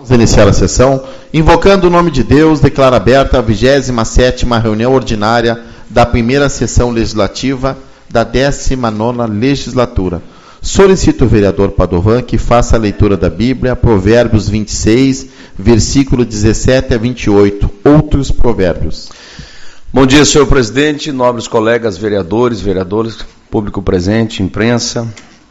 Vamos iniciar a sessão. Invocando o nome de Deus, declaro aberta a 27ª reunião ordinária da primeira sessão legislativa da 19ª legislatura. Solicito o vereador Padovan que faça a leitura da Bíblia, Provérbios 26, versículo 17 a 28. Outros provérbios. Bom dia, senhor presidente, nobres colegas vereadores, público presente, imprensa.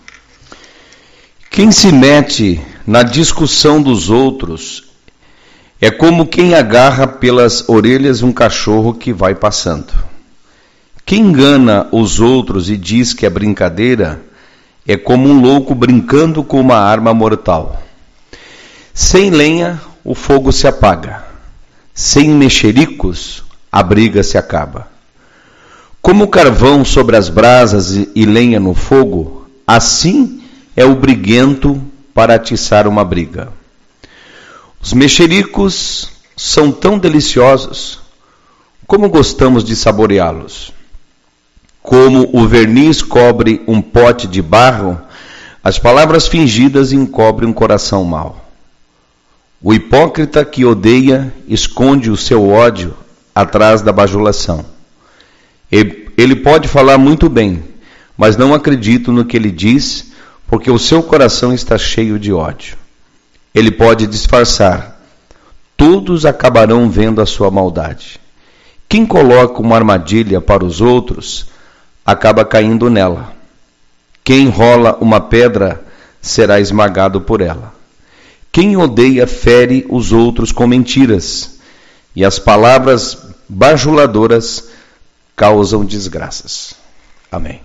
Quem se mete na discussão dos outros é como quem agarra pelas orelhas um cachorro que vai passando. Quem engana os outros e diz que é brincadeira é como um louco brincando com uma arma mortal. Sem lenha, o fogo se apaga. Sem mexericos, a briga se acaba. Como carvão sobre as brasas e lenha no fogo, assim é o briguento para atiçar uma briga. Os mexericos são tão deliciosos, como gostamos de saboreá-los. Como o verniz cobre um pote de barro, as palavras fingidas encobrem um coração mau. O hipócrita que odeia esconde o seu ódio atrás da bajulação. Ele pode falar muito bem, mas não acredito no que ele diz, porque o seu coração está cheio de ódio. Ele pode disfarçar. Todos acabarão vendo a sua maldade. Quem coloca uma armadilha para os outros acaba caindo nela. Quem rola uma pedra será esmagado por ela. Quem odeia fere os outros com mentiras, e as palavras bajuladoras causam desgraças. Amém.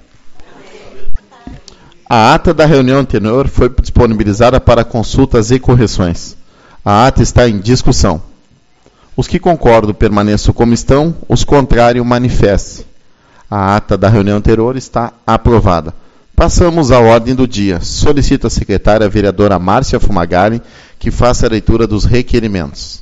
A ata da reunião anterior foi disponibilizada para consultas e correções. A ata está em discussão. Os que concordam permaneçam como estão, os contrários manifestem. A ata da reunião anterior está aprovada. Passamos à ordem do dia. Solicito a secretária, a vereadora Márcia Fumagalli, que faça a leitura dos requerimentos.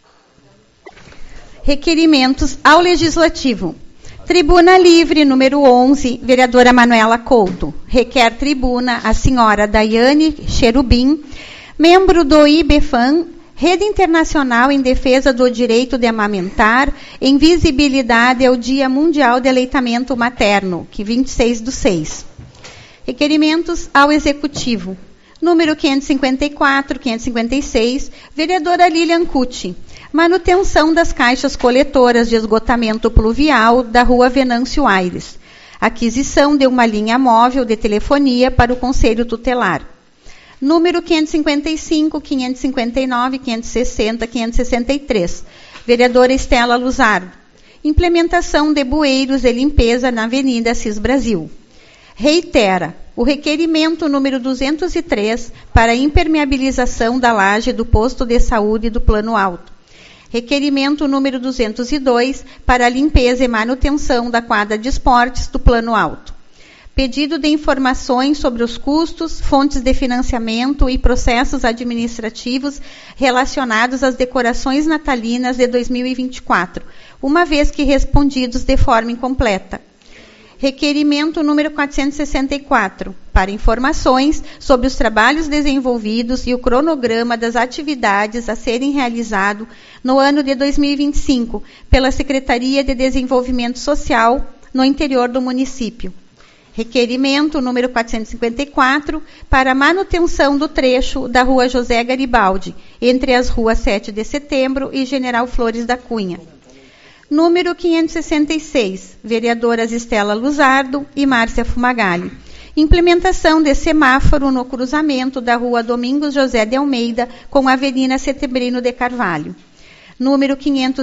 Requerimentos ao Legislativo. Tribuna Livre, número 11, vereadora Manuela Couto. Requer tribuna a senhora Daiane Cherubim, membro do IBEFAM, Rede Internacional em Defesa do Direito de Amamentar, em visibilidade ao Dia Mundial de Aleitamento Materno, que 26/6. Requerimentos ao Executivo. Número 554, 556, vereadora Lilian Cucci. Manutenção das caixas coletoras de esgotamento pluvial da Rua Venâncio Aires. Aquisição de uma linha móvel de telefonia para o Conselho Tutelar. Número 555, 559, 560, 563. Vereadora Estela Luzardo. Implementação de bueiros de limpeza na Avenida Assis Brasil. Reitera o requerimento número 203 para impermeabilização da laje do posto de saúde do Plano Alto. Requerimento número 202 para limpeza e manutenção da quadra de esportes do Plano Alto. Pedido de informações sobre os custos, fontes de financiamento e processos administrativos relacionados às decorações natalinas de 2024, uma vez que respondidos de forma incompleta. Requerimento número 464, para informações sobre os trabalhos desenvolvidos e o cronograma das atividades a serem realizadas no ano de 2025 pela Secretaria de Desenvolvimento Social no interior do município. Requerimento número 454, para manutenção do trecho da Rua José Garibaldi, entre as ruas 7 de Setembro e General Flores da Cunha. Número 566, vereadoras Estela Luzardo e Márcia Fumagalli. Implementação de semáforo no cruzamento da Rua Domingos José de Almeida com a Avenida Setembrino de Carvalho. Número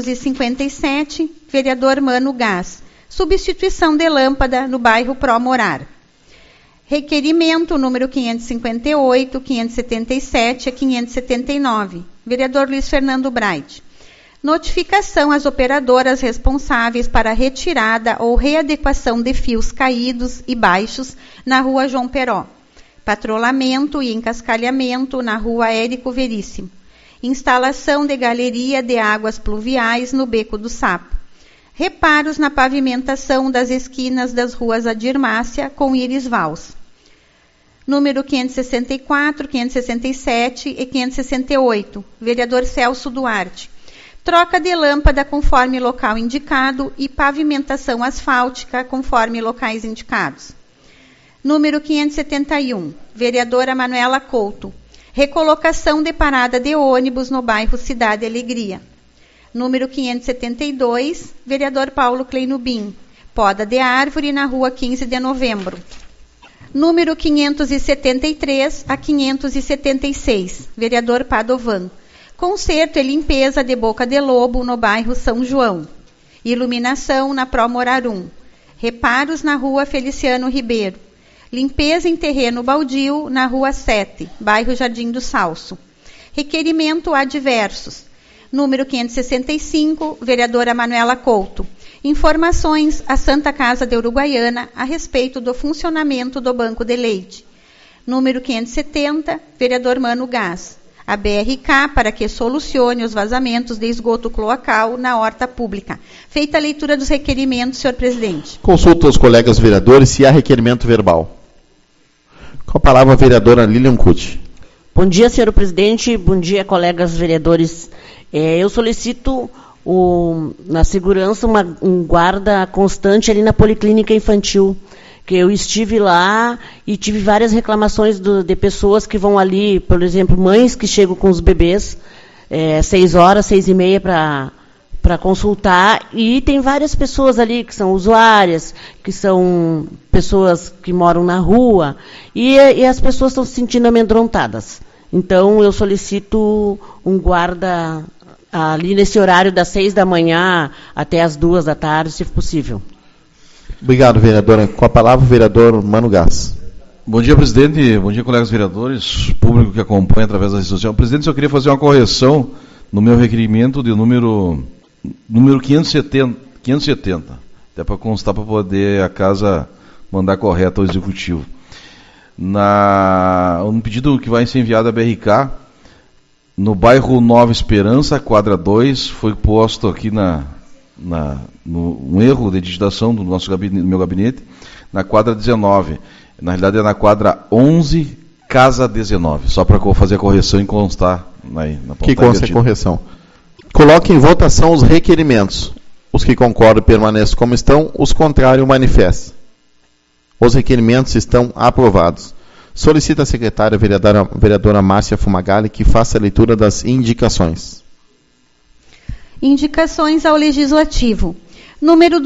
557, vereador Mano Gás. Substituição de lâmpada no bairro Pro Morar. Requerimento número 558, 577 a 579, vereador Luiz Fernando Bright. Notificação às operadoras responsáveis para a retirada ou readequação de fios caídos e baixos na Rua João Peró. Patrulhamento e encascalhamento na Rua Érico Veríssimo. Instalação de galeria de águas pluviais no Beco do Sapo. Reparos na pavimentação das esquinas das ruas Adir Márcia com Iris Vals. Número 564, 567 e 568, vereador Celso Duarte. Troca de lâmpada conforme local indicado e pavimentação asfáltica conforme locais indicados. Número 571, vereadora Manuela Couto. Recolocação de parada de ônibus no bairro Cidade Alegria. Número 572, vereador Paulo Kleinubin. Poda de árvore na rua 15 de novembro. Número 573 a 576, vereador Padovan. Conserto e limpeza de Boca de Lobo no bairro São João. Iluminação na Pro Morarum. Reparos na rua Feliciano Ribeiro. Limpeza em terreno baldio na rua 7, bairro Jardim do Salso. Requerimento adversos. Número 565, vereadora Manuela Couto. Informações à Santa Casa de Uruguaiana a respeito do funcionamento do Banco de Leite. Número 570, vereador Mano Gás. A BRK para que solucione os vazamentos de esgoto cloacal na horta pública. Feita a leitura dos requerimentos, senhor presidente. Consulta aos colegas vereadores se há requerimento verbal. Com a palavra a vereadora Lilian Cucci. Bom dia, senhor presidente. Bom dia, colegas vereadores. Eu solicito na segurança um guarda constante ali na Policlínica Infantil, que eu estive lá e tive várias reclamações de pessoas que vão ali, por exemplo, mães que chegam com os bebês 6 horas, 6h30 para consultar, e tem várias pessoas ali que são usuárias, que são pessoas que moram na rua, e as pessoas estão se sentindo amedrontadas. Então, eu solicito um guarda ali nesse horário das 6 da manhã até as 2 da tarde, se possível. Obrigado, vereadora. Com a palavra, o vereador Mano Gás. Bom dia, presidente. Bom dia, colegas vereadores, público que acompanha através da rede social. Presidente, eu queria fazer uma correção no meu requerimento de número 570, até para constar, para poder a casa mandar correto ao executivo. Um pedido que vai ser enviado à BRK, no bairro Nova Esperança, quadra 2, foi posto aqui um erro de digitação do meu gabinete, na quadra 19. Na realidade é na quadra 11, casa 19. Só para fazer a correção e constar na que consta a correção. Coloque em votação os requerimentos. Os que concordam permaneçam como estão, os contrários manifestem. Os requerimentos estão aprovados. Solicita a secretária vereadora Márcia Fumagalli que faça a leitura das indicações. Indicações ao Legislativo. Número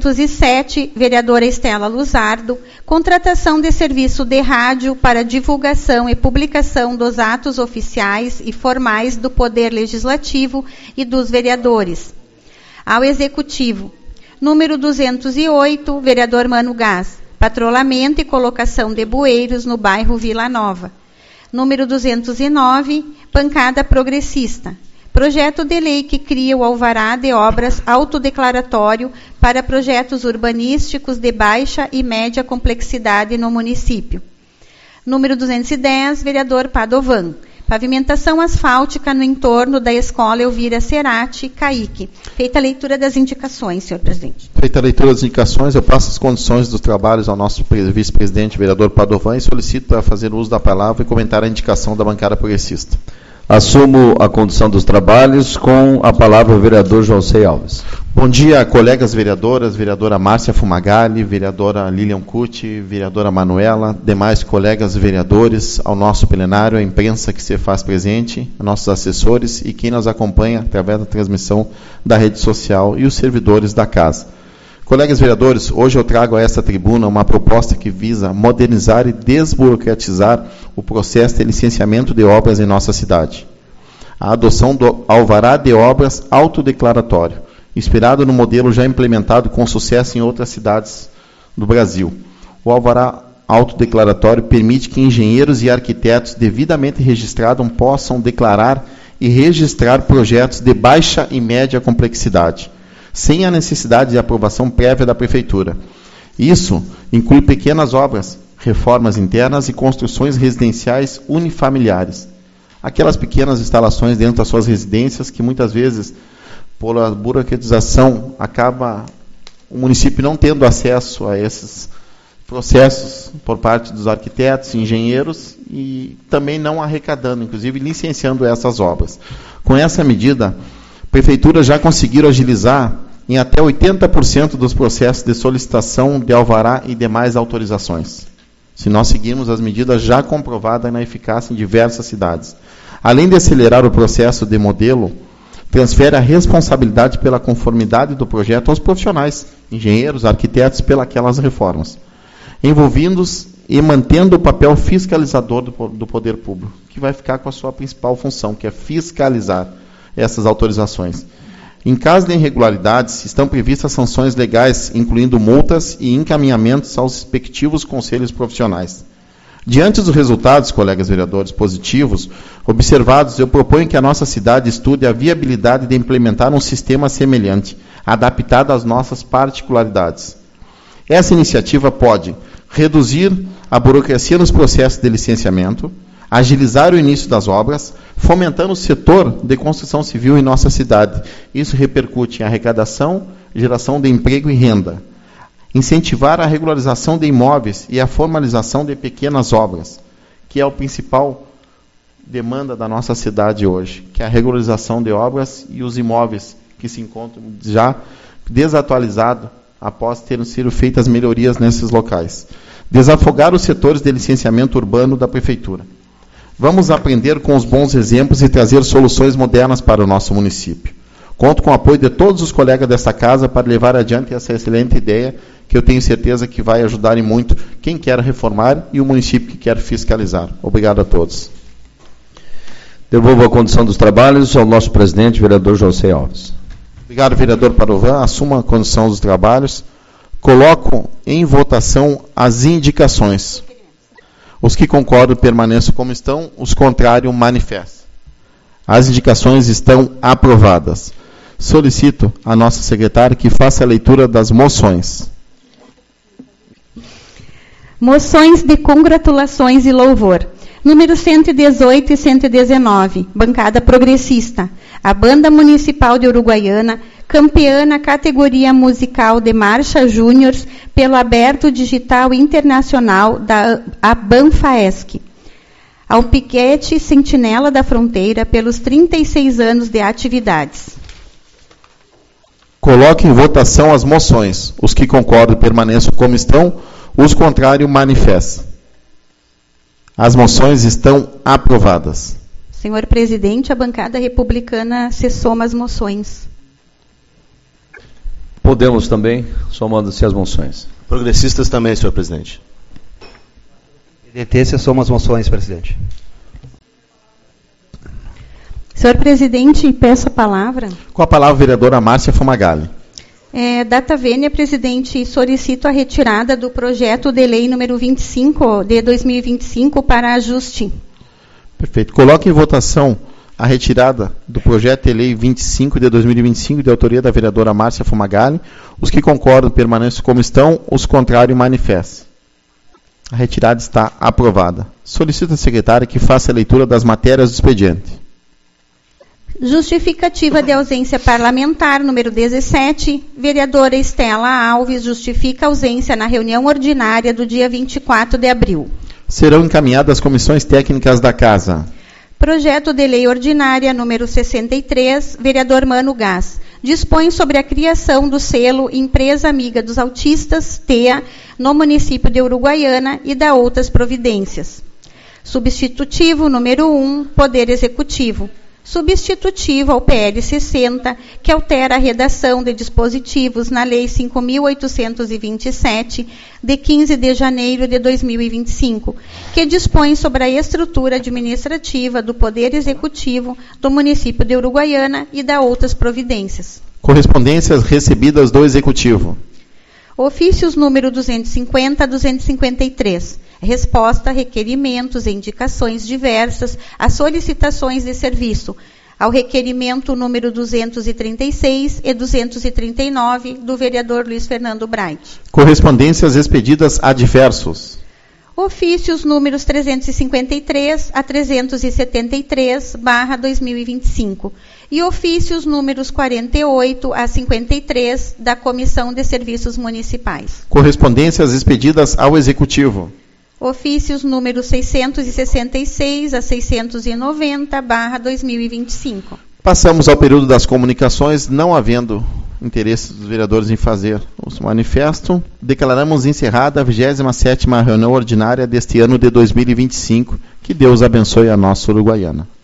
207, vereadora Estela Luzardo, contratação de serviço de rádio para divulgação e publicação dos atos oficiais e formais do Poder Legislativo e dos vereadores. Ao Executivo. Número 208, vereador Mano Gás, patrulhamento e colocação de bueiros no bairro Vila Nova. Número 209, bancada progressista. Projeto de lei que cria o alvará de obras autodeclaratório para projetos urbanísticos de baixa e média complexidade no município. Número 210, vereador Padovan. Pavimentação asfáltica no entorno da Escola Elvira Cerati, Caique. Feita a leitura das indicações, senhor presidente. Feita a leitura das indicações, eu passo as condições dos trabalhos ao nosso vice-presidente, vereador Padovan, e solicito para fazer uso da palavra e comentar a indicação da bancada progressista. Assumo a condução dos trabalhos com a palavra o vereador José Alves. Bom dia, colegas vereadoras, vereadora Márcia Fumagalli, vereadora Lilian Cucci, vereadora Manuela, demais colegas vereadores, ao nosso plenário, a imprensa que se faz presente, nossos assessores e quem nos acompanha através da transmissão da rede social e os servidores da casa. Colegas vereadores, hoje eu trago a esta tribuna uma proposta que visa modernizar e desburocratizar o processo de licenciamento de obras em nossa cidade. A adoção do alvará de obras autodeclaratório, inspirado no modelo já implementado com sucesso em outras cidades do Brasil. O alvará autodeclaratório permite que engenheiros e arquitetos devidamente registrados possam declarar e registrar projetos de baixa e média complexidade, sem a necessidade de aprovação prévia da Prefeitura. Isso inclui pequenas obras, reformas internas e construções residenciais unifamiliares. Aquelas pequenas instalações dentro das suas residências que muitas vezes, por a burocratização, acaba o município não tendo acesso a esses processos por parte dos arquitetos, engenheiros e também não arrecadando, inclusive licenciando essas obras. Com essa medida, prefeituras já conseguiram agilizar em até 80% dos processos de solicitação de alvará e demais autorizações, se nós seguirmos as medidas já comprovadas na eficácia em diversas cidades. Além de acelerar o processo de modelo, transfere a responsabilidade pela conformidade do projeto aos profissionais, engenheiros, arquitetos, pelas reformas, envolvidos e mantendo o papel fiscalizador do poder público, que vai ficar com a sua principal função, que é fiscalizar essas autorizações. Em caso de irregularidades, estão previstas sanções legais, incluindo multas e encaminhamentos aos respectivos conselhos profissionais. Diante dos resultados, colegas vereadores, positivos, observados, eu proponho que a nossa cidade estude a viabilidade de implementar um sistema semelhante, adaptado às nossas particularidades. Essa iniciativa pode reduzir a burocracia nos processos de licenciamento, agilizar o início das obras, fomentando o setor de construção civil em nossa cidade. Isso repercute em arrecadação, geração de emprego e renda. Incentivar a regularização de imóveis e a formalização de pequenas obras, que é a principal demanda da nossa cidade hoje, que é a regularização de obras e os imóveis que se encontram já desatualizados após terem sido feitas melhorias nesses locais. Desafogar os setores de licenciamento urbano da prefeitura. Vamos aprender com os bons exemplos e trazer soluções modernas para o nosso município. Conto com o apoio de todos os colegas desta casa para levar adiante essa excelente ideia, que eu tenho certeza que vai ajudar em muito quem quer reformar e o município que quer fiscalizar. Obrigado a todos. Devolvo a condução dos trabalhos ao nosso presidente, vereador José Alves. Obrigado, vereador Padovan. Assumo a condução dos trabalhos. Coloco em votação as indicações. Os que concordam permaneçam como estão, os contrários manifestem. As indicações estão aprovadas. Solicito a nossa secretária que faça a leitura das moções. Moções de congratulações e louvor. Número 118 e 119, bancada progressista. A Banda Municipal de Uruguaiana, campeã na categoria musical de Marcha Júnior pelo Aberto Digital Internacional da Banfaesc. Ao Piquete Sentinela da Fronteira pelos 36 anos de atividades. Coloque em votação as moções. Os que concordam permaneçam como estão, os contrários manifestem. As moções estão aprovadas. Senhor presidente, a bancada republicana se soma às moções. Podemos também, somando-se as moções. Progressistas também, senhor presidente. PDT se soma às moções, presidente. Senhor presidente, peço a palavra. Com a palavra, a vereadora Márcia Fumagalli. Data vênia, presidente, solicito a retirada do projeto de lei número 25 de 2025 para ajuste. Perfeito. Coloque em votação a retirada do projeto de lei 25 de 2025, de autoria da vereadora Márcia Fumagalli. Os que concordam permaneçam como estão, os contrários manifestem. A retirada está aprovada. Solicito à secretária que faça a leitura das matérias do expediente. Justificativa de ausência parlamentar, número 17. Vereadora Estela Alves justifica ausência na reunião ordinária do dia 24 de abril. Serão encaminhadas às comissões técnicas da Casa. Projeto de lei ordinária, número 63, vereador Mano Gás. Dispõe sobre a criação do selo Empresa Amiga dos Autistas, TEA, no município de Uruguaiana e da outras providências. Substitutivo, número 1, Poder Executivo. Substitutivo ao PL 60, que altera a redação de dispositivos na Lei 5.827, de 15 de janeiro de 2025, que dispõe sobre a estrutura administrativa do Poder Executivo do município de Uruguaiana e da outras providências. Correspondências recebidas do Executivo. Ofícios número 250 a 253. Resposta a requerimentos e indicações diversas a solicitações de serviço. Ao requerimento número 236 e 239 do vereador Luiz Fernando Bright. Correspondências expedidas a diversos. Ofícios números 353 a 373/2025 e ofícios números 48 a 53 da Comissão de Serviços Municipais. Correspondências expedidas ao Executivo. Ofícios números 666 a 690/2025. Passamos ao período das comunicações, não havendo interesse dos vereadores em fazer o manifesto. Declaramos encerrada a 27ª reunião ordinária deste ano de 2025. Que Deus abençoe a nossa Uruguaiana.